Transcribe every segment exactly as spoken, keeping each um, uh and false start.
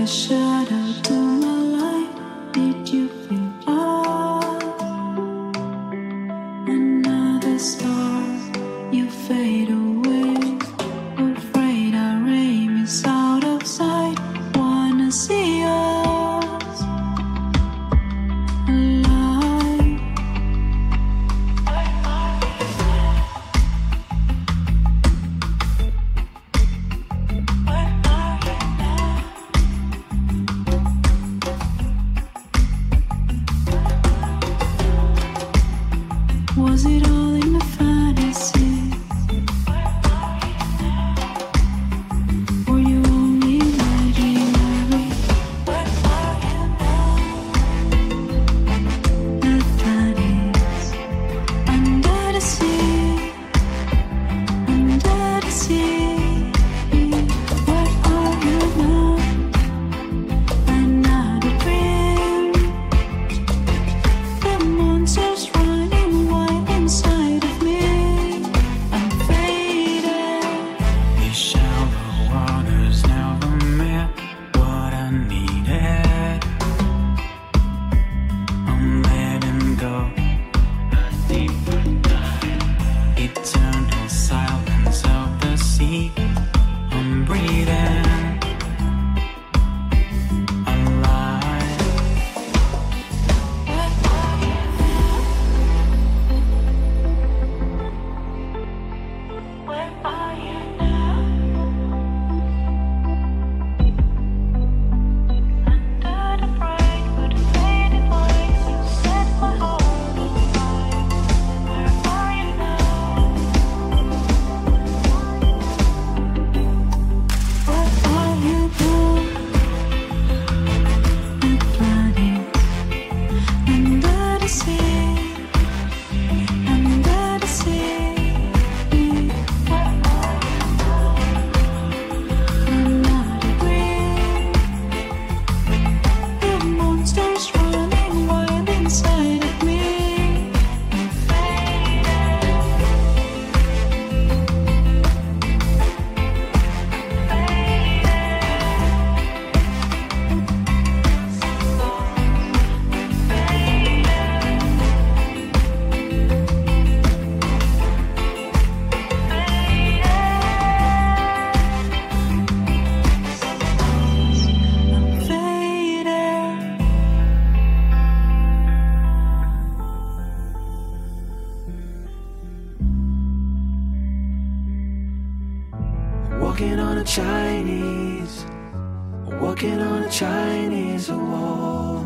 Walking on a Chinese, walking on a Chinese wall.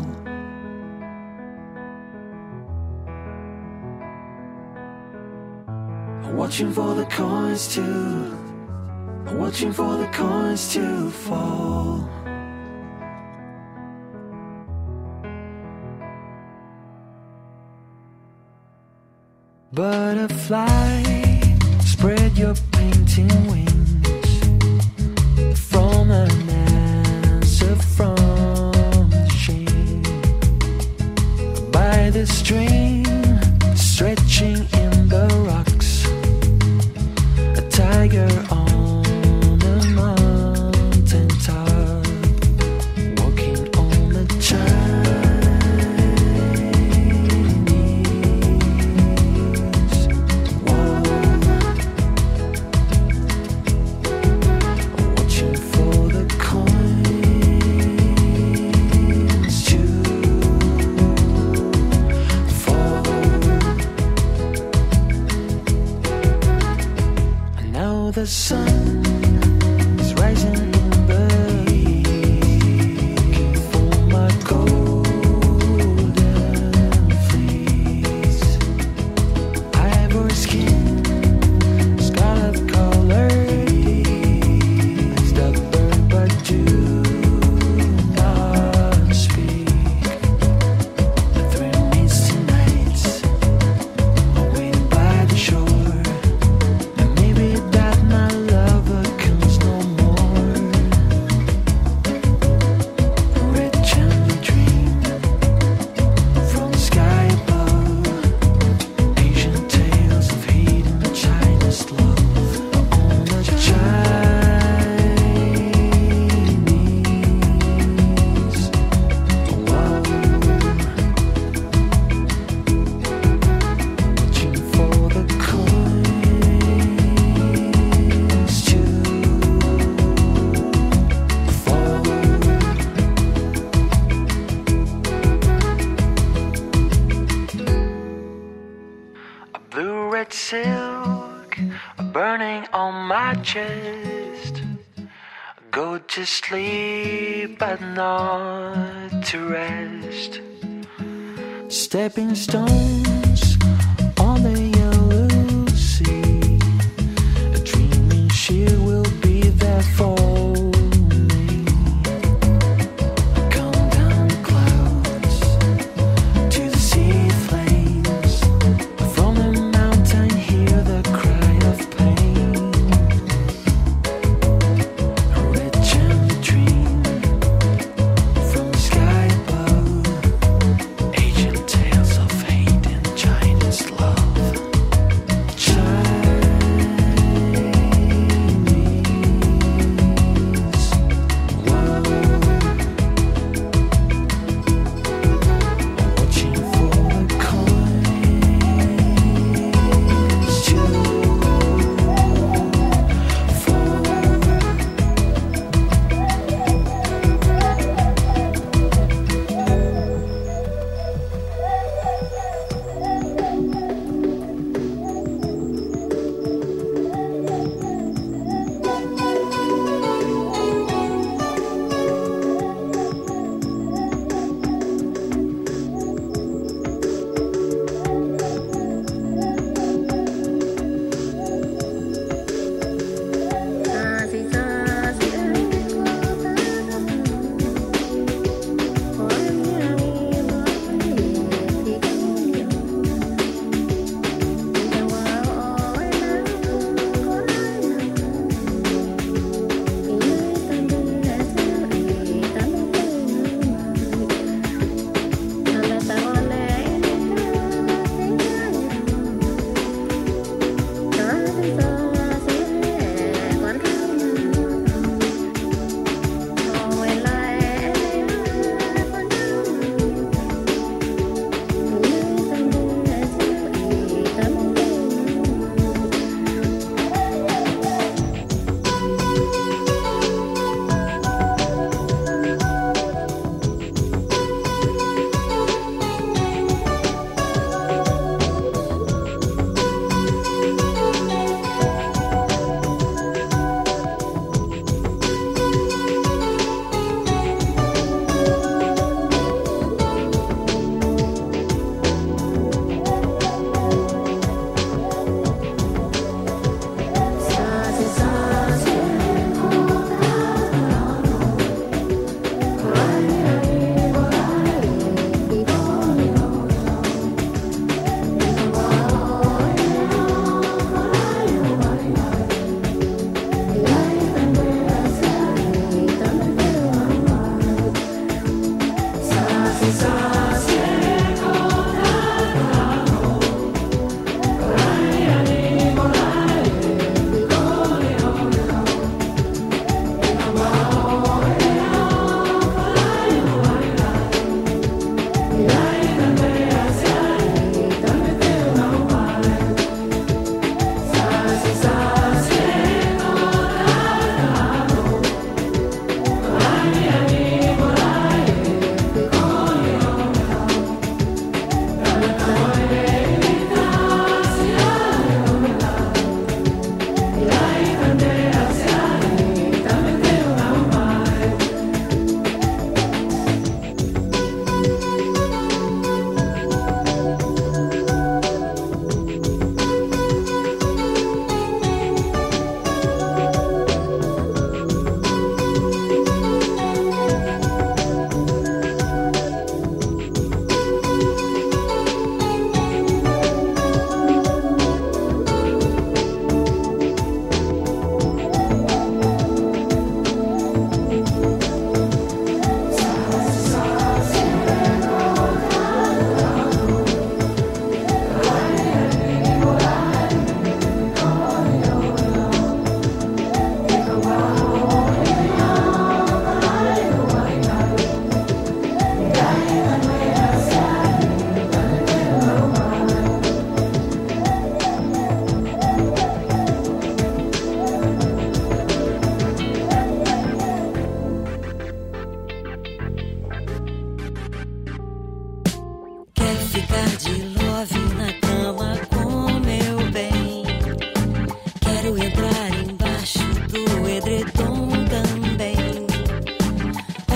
Watching for the coins to, watching for the coins to fall. Butterfly, spread your painting wings from an answer from the shame. By the stream, stretching in the rocks, a tiger on a mountain top, walking on the Chinese wall, watching for the coins to fall. And now the sun is rising in the east for my golden fleece. Ivory skin, scarlet colors that burn but do not speak. The three misty nights are waiting by the shore, and maybe that my love my chest. Go to sleep but not to rest. Stepping stones on the yellow sea, dreaming she will be there for me. Come down the clouds to the sea flames. From the mountain hear the cry of pain. A red gem dream from the sky above. Ancient tales of hate and Chinese love. Chinese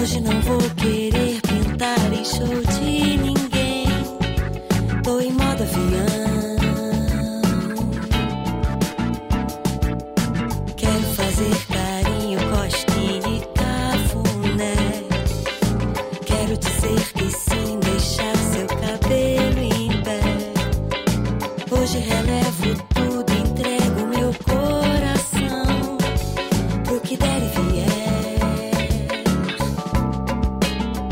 Hoje não vou querer pintar em show de ninguém. Tô em modo avião. Quero fazer carinho, cosquinha e cafuné. Quero dizer que sim, deixar seu cabelo em pé. Hoje relevo tudo, entrego meu coração pro que der e vier.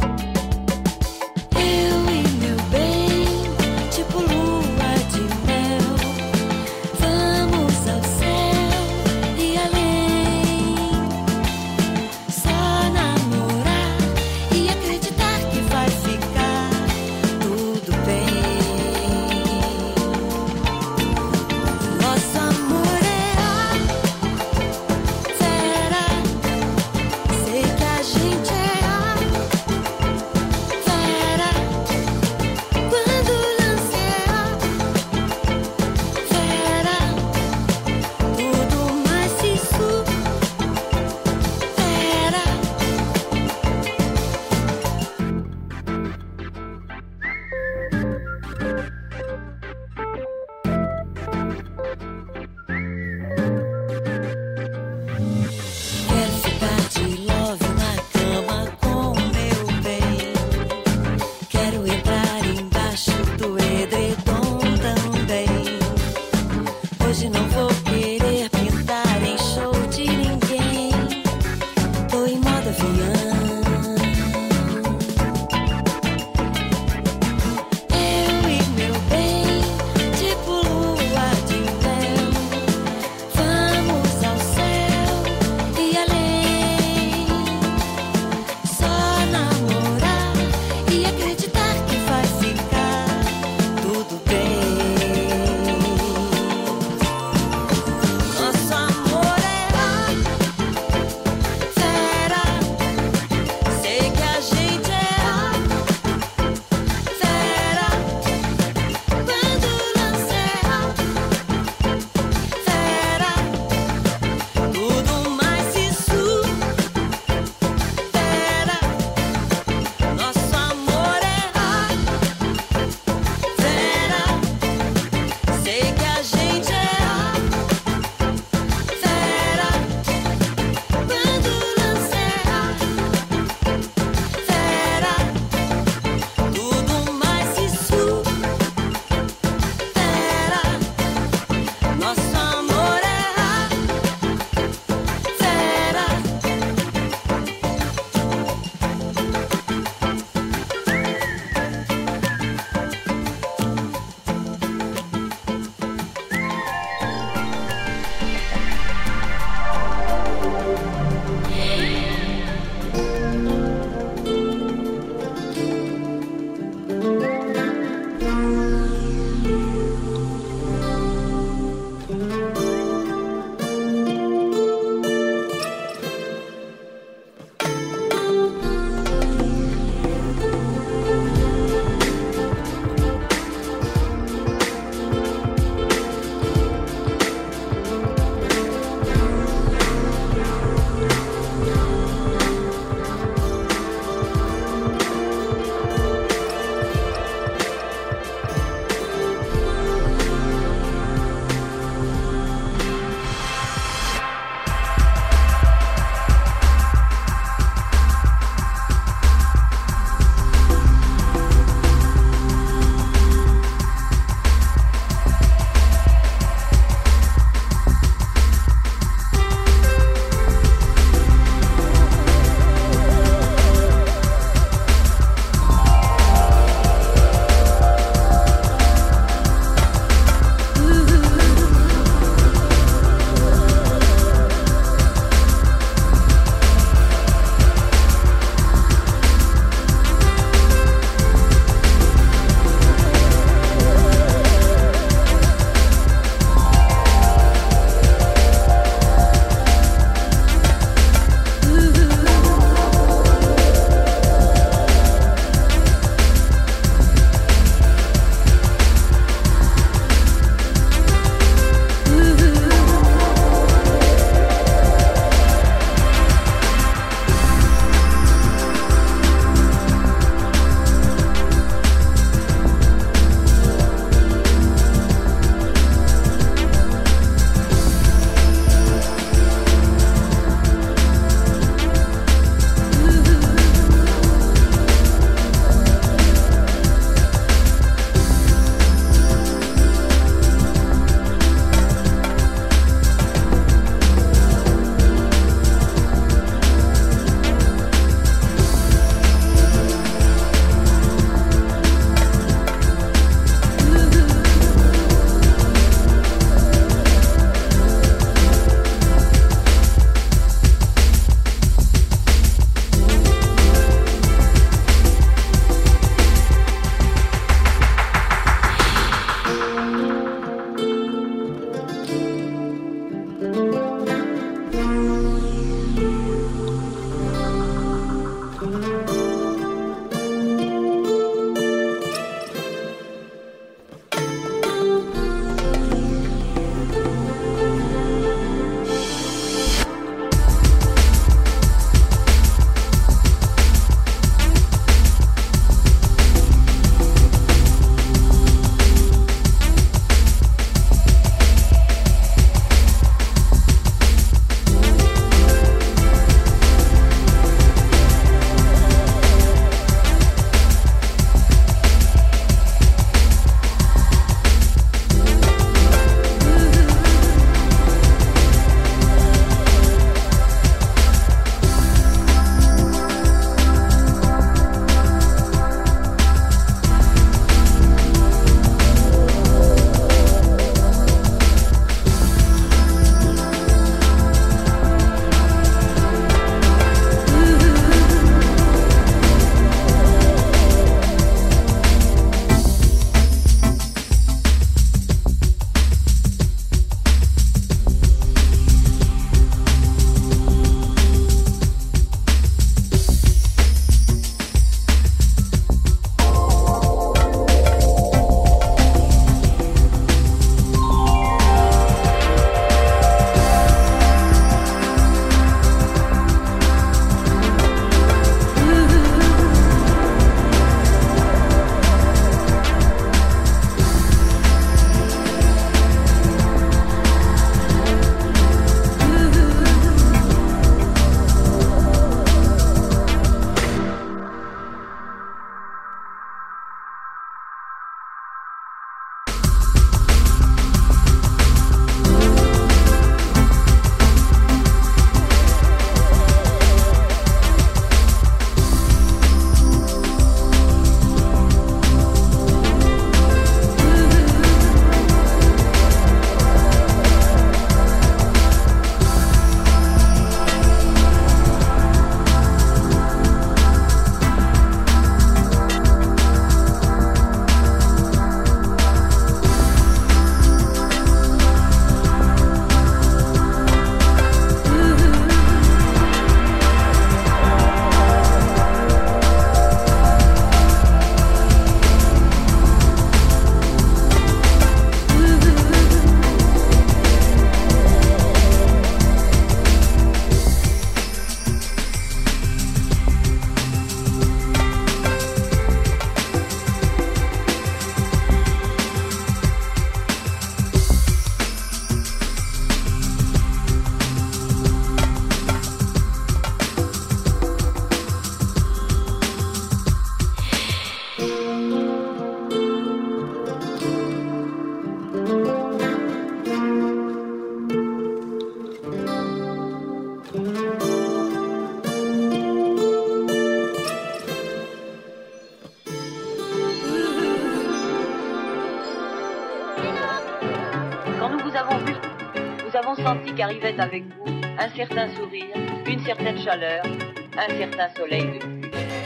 avons senti qu'arrivait avec vous un certain sourire, une certaine chaleur, un certain soleil de pluie.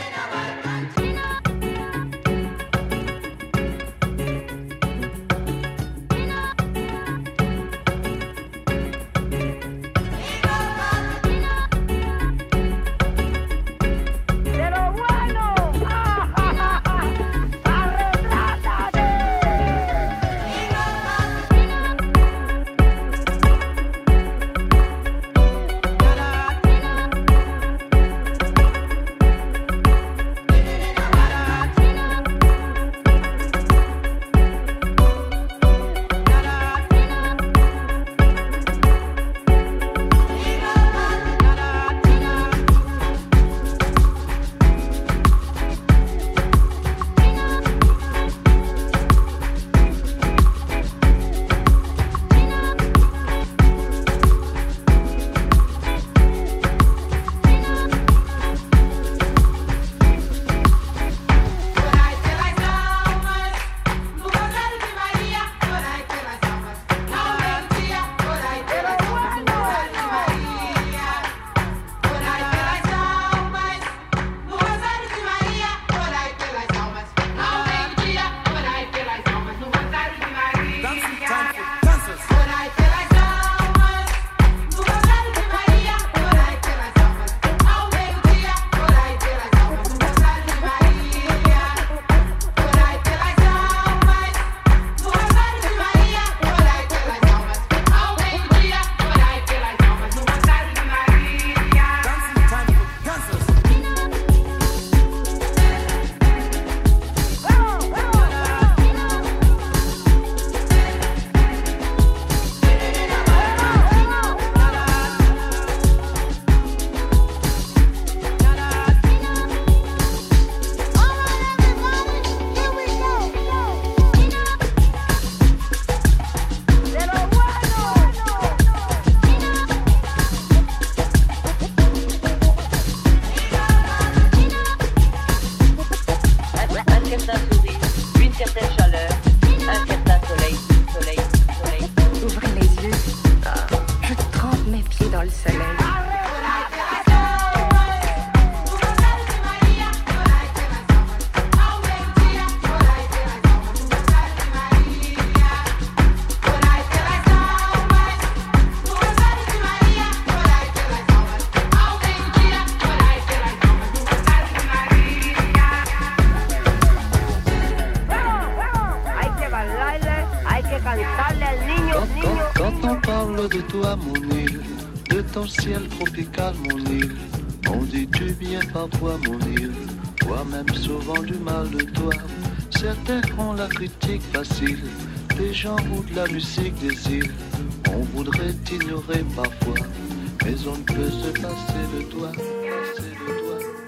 De toi mon île, de ton ciel tropical mon île, on dit du bien parfois mon île, toi-même souvent du mal de toi. Certains ont la critique facile, des gens ou de la musique des îles, on voudrait t'ignorer parfois, mais on ne peut se passer de toi, passer de toi.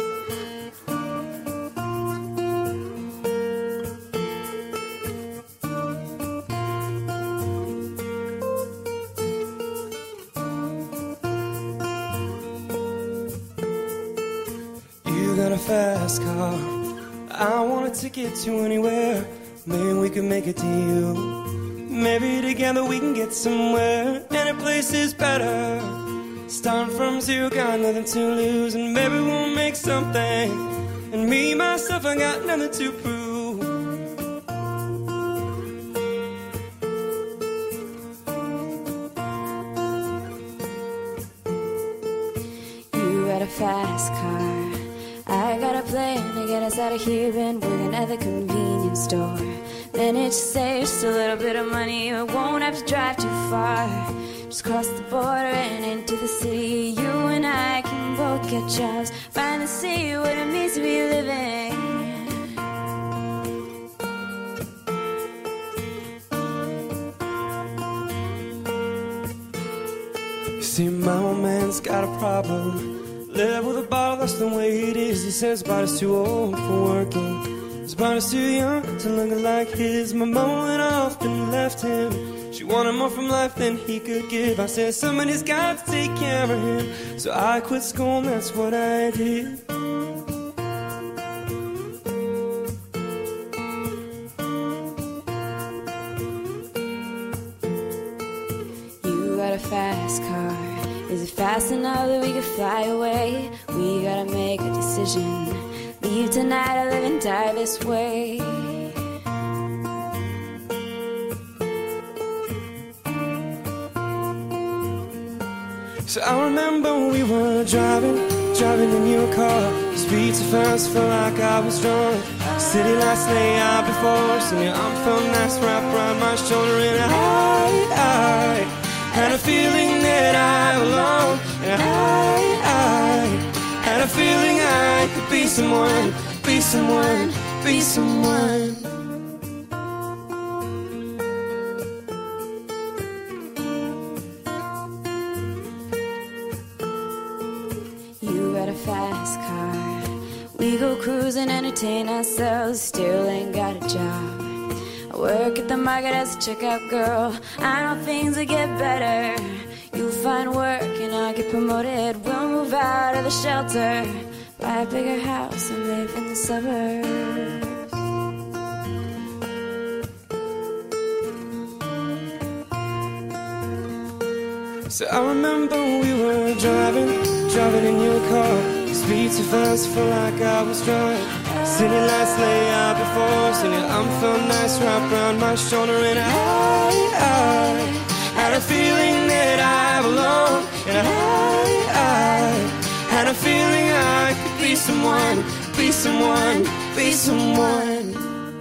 Fast car, I want a ticket to anywhere. Maybe we can make a deal. Maybe together we can get somewhere. Any place is better. Starting from zero, got nothing to lose, and maybe we'll make something. And me, myself, I got nothing to prove. You got a fast car, I got a plan to get us out of here and working at the convenience store. Manage to save just a little bit of money, we won't have to drive too far. Just cross the border and into the city. You and I can both get jobs, finally see what it means to be living. You see, my old man's got a problem. Live with a bottle, that's the way it is. He says his body's too old for working, his body's too young to look like his. My mama went off and left him. She wanted more from life than he could give. I said somebody's got to take care of him, so I quit school and that's what I did. You got a fast fast car. Is it fast enough that we could fly away? We gotta make a decision. Leave tonight or live and die this way. So I remember we were driving, driving in your car. The speed so fast, felt like I was drunk. City lights lay out before us, and your arm felt nice wrapped around my shoulder. And I, I had a feeling that I belonged. And I, I had a feeling I could be someone, be someone, be someone. Fast car. We go cruising, entertain ourselves, still ain't got a job. I work at the market as a checkout girl. I know things will get better. You'll find work and I'll get promoted. We'll move out of the shelter, buy a bigger house and live in the suburbs. So I remember we were driving, driving in your car. Speed so fast, felt like I was drunk. City lights lay out before us, and your arm felt nice wrapped around my shoulder. And I, I had a feeling that I belonged. And I, I had a feeling I could be someone, be someone, be someone.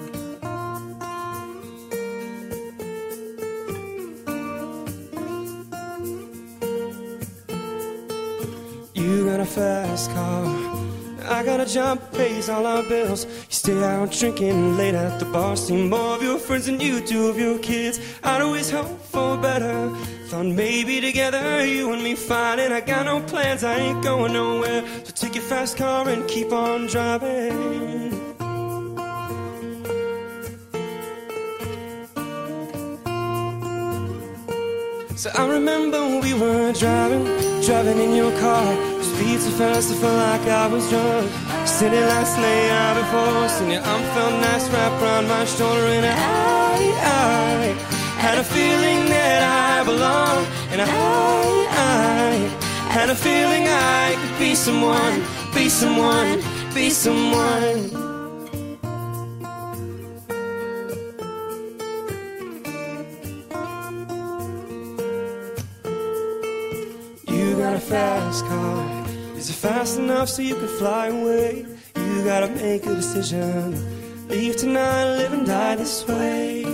You got a fast car, I got a job, pays all our bills. You stay out drinking late at the bar, see more of your friends than you do of your kids. I'd always hope for better, thought maybe together you and me fine. And I got no plans, I ain't going nowhere, so take your fast car and keep on driving. So I remember we were driving, driving in your car. Speed so fast, I felt like I was drunk. City lights lay out before us, and your arm felt nice wrapped around my shoulder. And I, I had a feeling that I belonged. And I, I had a feeling I could be someone, be someone, be someone. You got a fast car. Is it fast enough so you can fly away? You gotta make a decision. Leave tonight, live and die this way.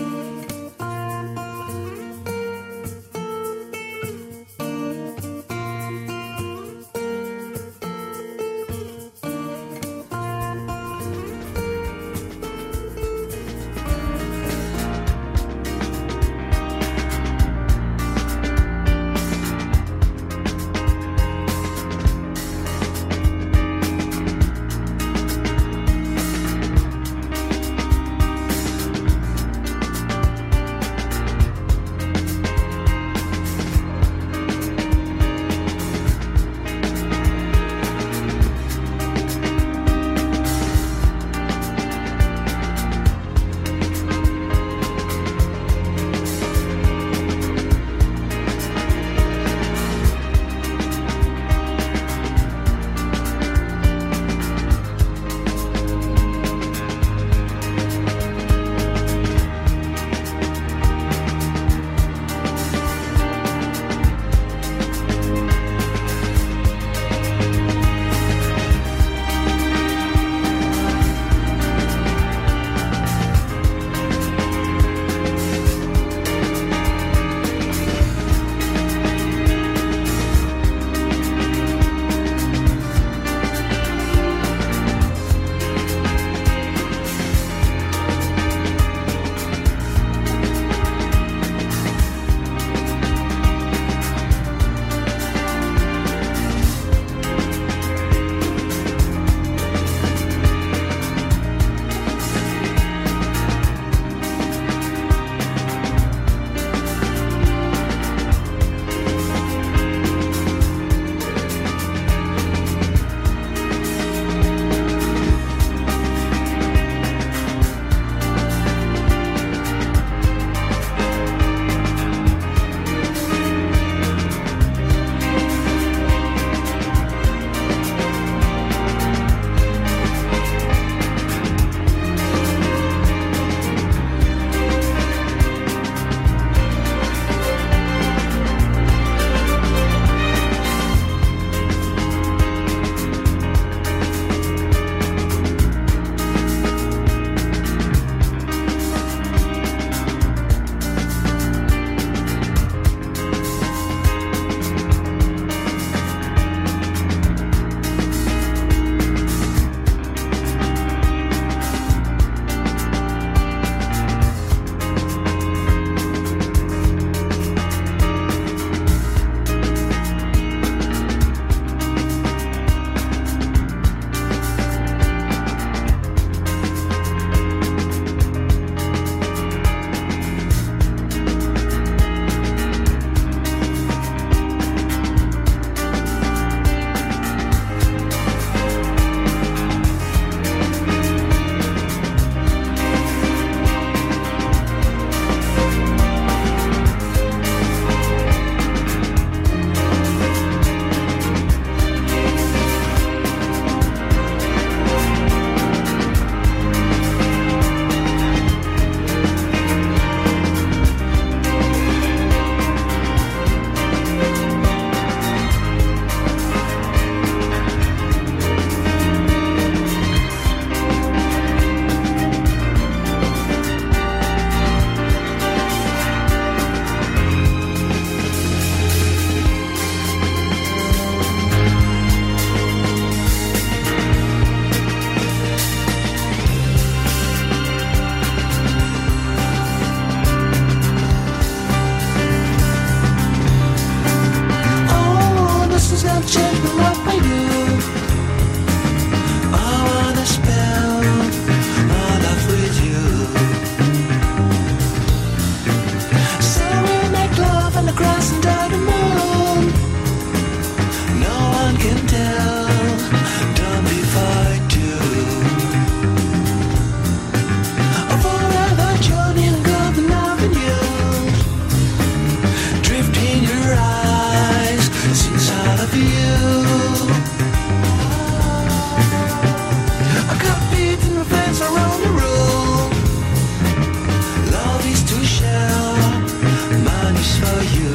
a fence around the room. Love is to share, money's for you.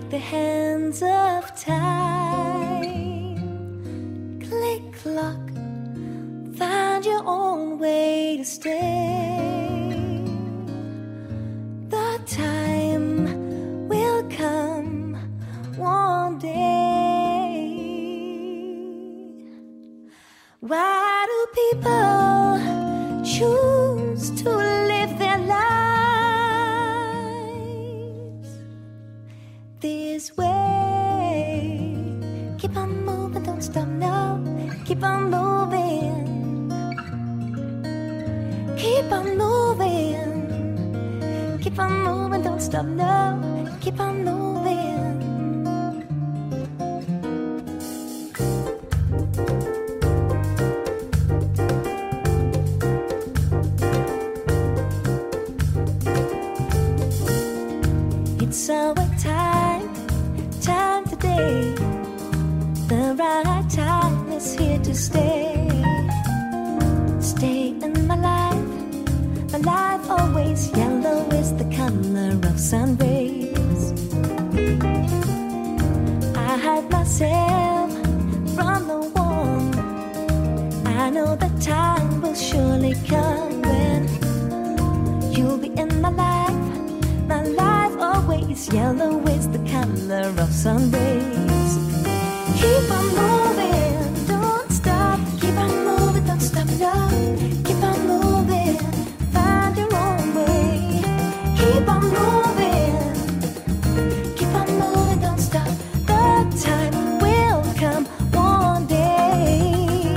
like the hands of time. Click clock, find your own way to stay. The time will come one day. Why do people choose to live their lives this way? Keep on moving, don't stop now. Keep on moving. Keep on moving. Keep on moving, don't stop now. Keep on moving. It's our time, time today. The right time is here to stay. Stay in my life, my life always yellow is the color of sun rays. I hide myself from the warm. I know the time will surely come when you'll be in my life. My life always yellow is the color of sun rays. Keep on moving, don't stop. Keep on moving, don't stop, no. Keep on moving, find your own way. Keep on moving, keep on moving, don't stop. The time will come one day.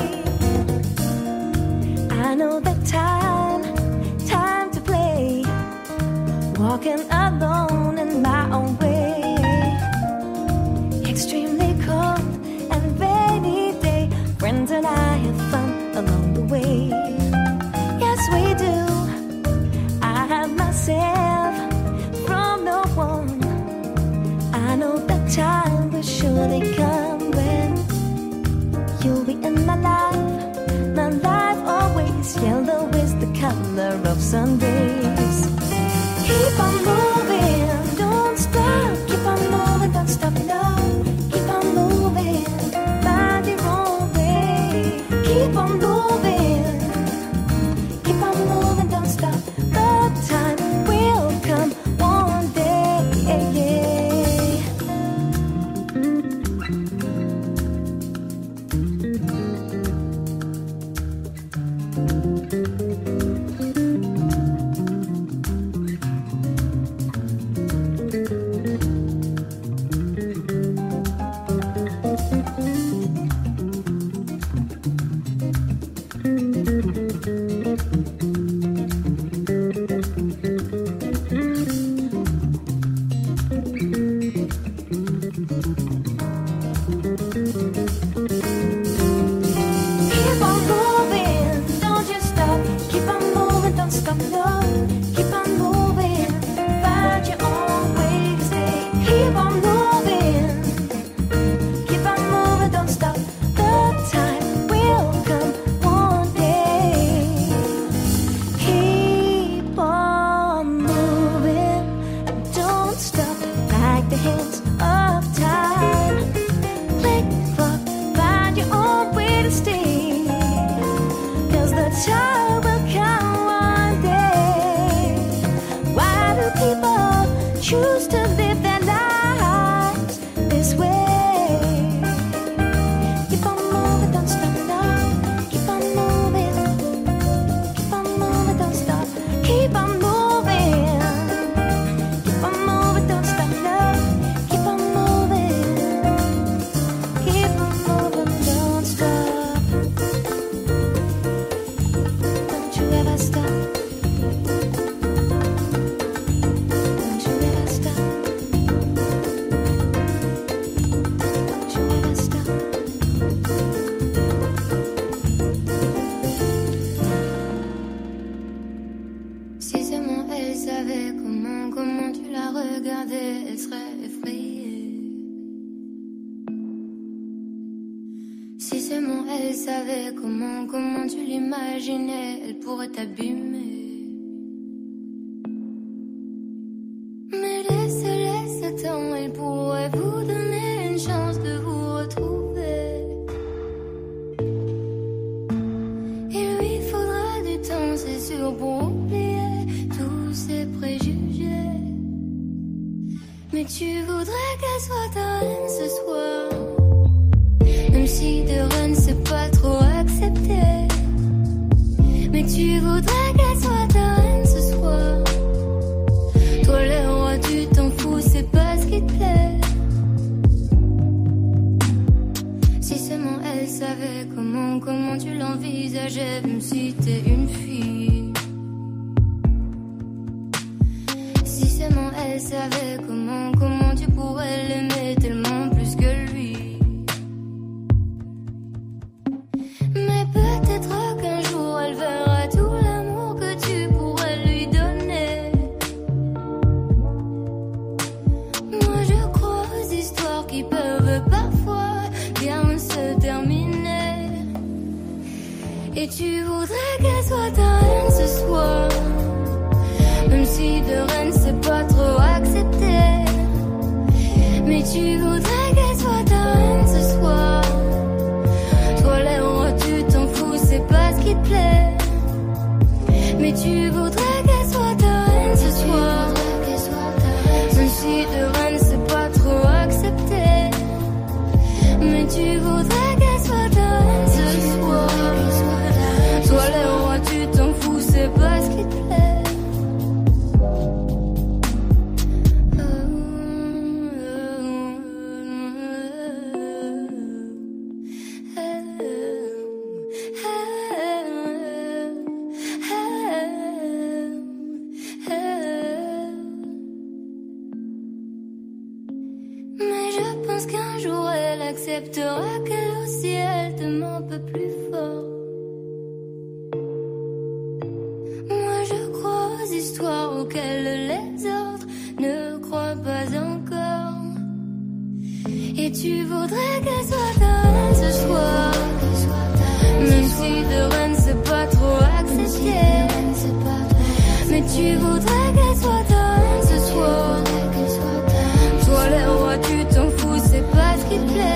I know the time, time to play. Walking alone in my own way. Extremely cold and rainy day. Friends and I have fun along the way. Yes, we do. I have myself from no one. I know the time will surely come when you'll be in my life. My life always yellow is the color of sun rays. Keep on moving, don't stop. Keep on moving, don't stop, no. Keep on moving, find your own way. Keep on moving, keep on moving, don't stop. The time will come one day. Keep on moving, don't you stop. Keep on moving, don't stop, no. Keep on moving, find your own way to stay. Keep on moving, keep on moving, don't stop. The time will come one day. Keep on moving, don't stop. Like the hands of time. Click clock, find your own way to stay. Cause the time will come one day. Why do people choose to live their lives this way? Keep on moving, don't stop now. Keep on moving, keep on moving, don't stop. Keep on moving, keep on moving, don't stop now. Keep on moving, keep on moving, don't stop. Don't you ever stop. Don't you ever stop. Don't you ever stop. Si seulement elle savait comment, comment tu la regardais, elle serait effrayée. Si seulement elle savait comment, comment tu l'imaginais, elle pourrait t'abîmer. Mais laisse, laisse le temps, elle pourrait pourrais vous donner une chance de vous retrouver. Il lui faudra du temps, c'est sûr, pour oublier tous ces préjugés. Mais tu voudrais qu'elle soit ta reine ce soir, même si de reine c'est pas trop accepté. Mais tu voudrais qu'elle soit ta reine ce soir. Toi le roi tu t'en fous, c'est pas ce qui te plaît. Si seulement elle savait comment, comment tu l'envisageais, même si t'es une fille. Si seulement elle savait comment, comment tu pourrais l'aimer tellement plus que lui. Mais peut-être qu'un jour elle verra tout l'amour que tu pourrais lui donner. Moi je crois aux histoires qui peuvent parfois bien se terminer. Et tu voudrais qu'elle soit ta reine ce soir, même si de reine c'est pas trop accepté. Mais tu voudrais qu'elle soit ta reine ce soir. Toi les rois tu t'en fous, c'est pas ce qui te plaît. Mais tu voudrais qu'elle soit ta reine ce soir, même si de reine c'est pas trop accepté. Mais tu voudrais qu'elle soit ta reine ce soir. Toi les rois tu t'en fous, c'est pas ce qui te plaît. Acceptera qu'elle aussi elle t'aime un peu plus fort. Moi je crois aux histoires auxquelles les autres ne croient pas encore. Et tu voudrais qu'elle soit ta reine ce soir, même si de reine c'est pas trop accepté. Mais tu voudrais qu'elle soit ta reine ce soir. Toi les rois tu t'en fous, c'est pas ce qui te plaît.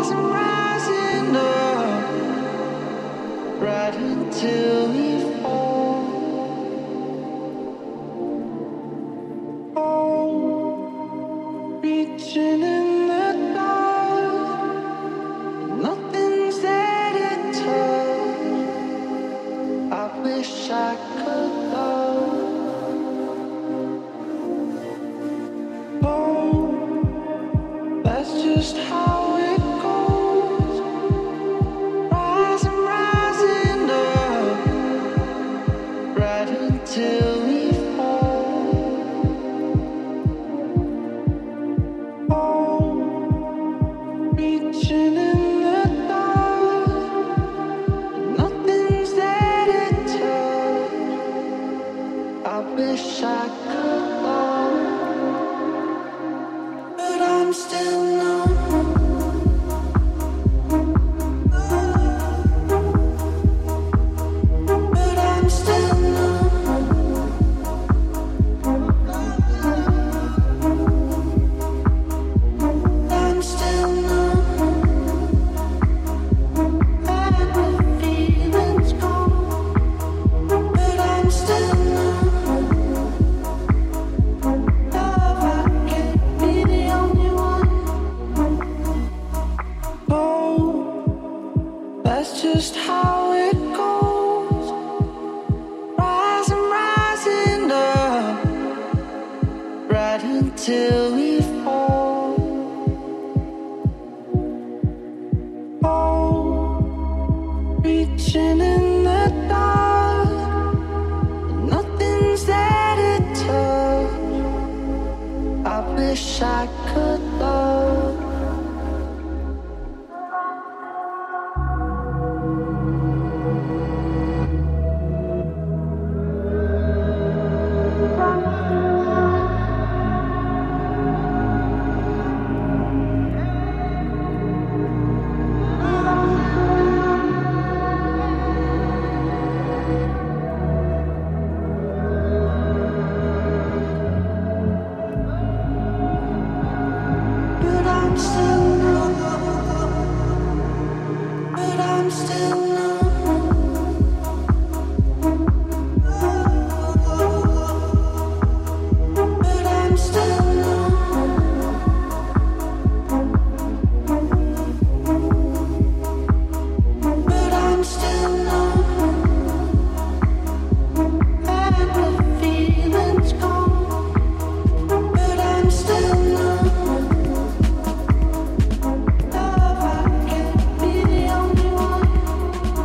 Rising, rising up, right until we fall. Oh, reaching in the dark, nothing's there to touch. I wish I could love. Oh, that's just how it goes. Rising, rising up, right until we fall. Oh, reaching in the dark, nothing's there to touch. I wish I could love, but I'm still numb. But I'm still numb. I'm still numb. And the feeling's gone. But I'm still numb. Love, I can't be the only one. Oh, that's just how it goes. Rising, rising up, right until we fall. Oh, reaching in the dark, nothing's there to touch. I wish I could love. But I'm still numb. But I'm still numb. But I'm still numb. But I'm still numb. And the feeling's gone. But I'm still numb. Love, I can't be the only one.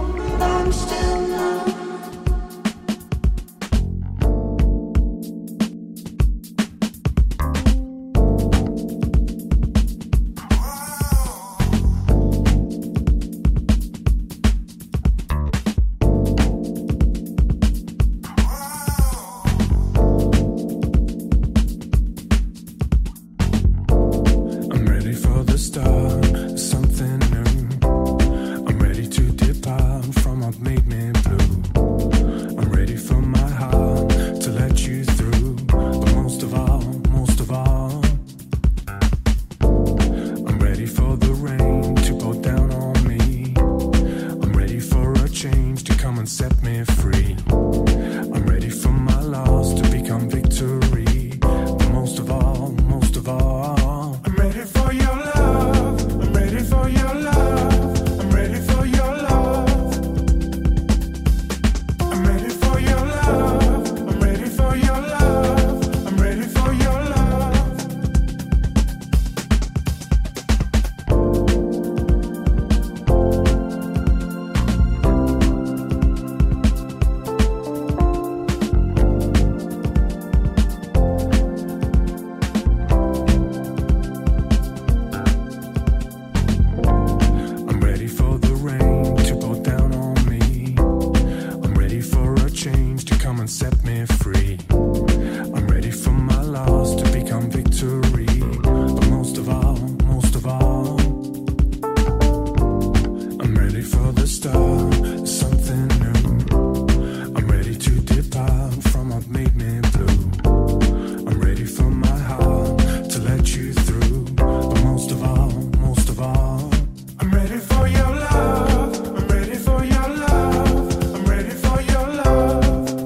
I'm ready for your love. I'm ready for your love. I'm ready for your love.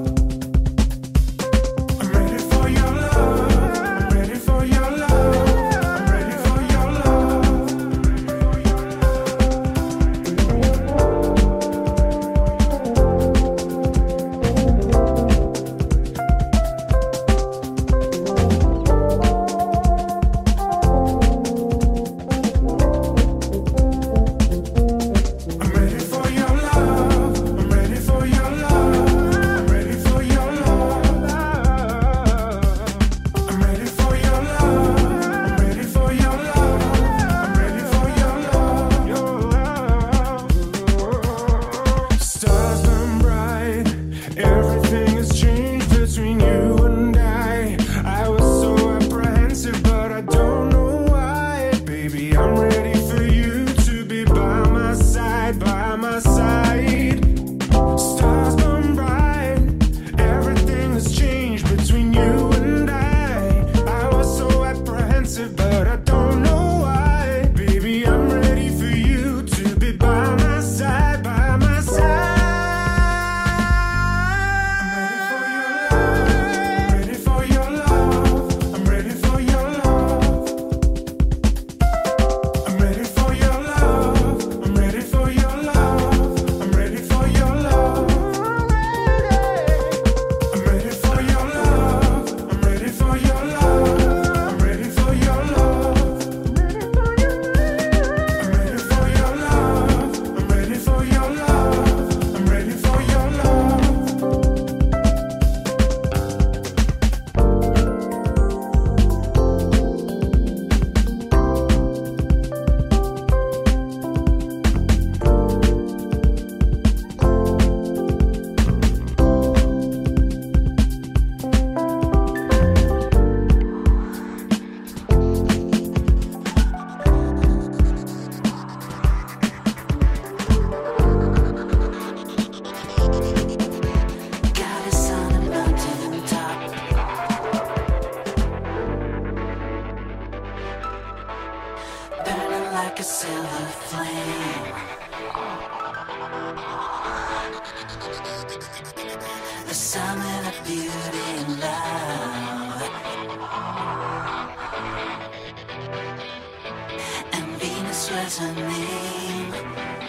I'm ready for your love. I'm ready for your love. I'm ready for your love. I'm ready for your love. I'm ready for your love. I'm ready for your love. I'm ready for your love. I'm ready for your love. I'm ready for your love. Stars burn bright. Everything has changed between you and I. I was so apprehensive, but I don't know why. Baby, I'm ready for you to be by my side, by my side. Stars burn bright. Everything has changed between you and I. I was so apprehensive, but I don't know why. Baby, I'm ready for you to be by my side, by my side. I'm ready for your love. I'm ready for your love. I'm ready for your love. I'm ready for your love. I'm ready for your love. I'm ready for your love. I'm ready for your love. I'm ready for your love. I'm ready for your love. I'm ready for your love. I'm ready for your love. Goddess on a mountain top, burning like a silver flame. The summit of beauty and love, and Venus was her name.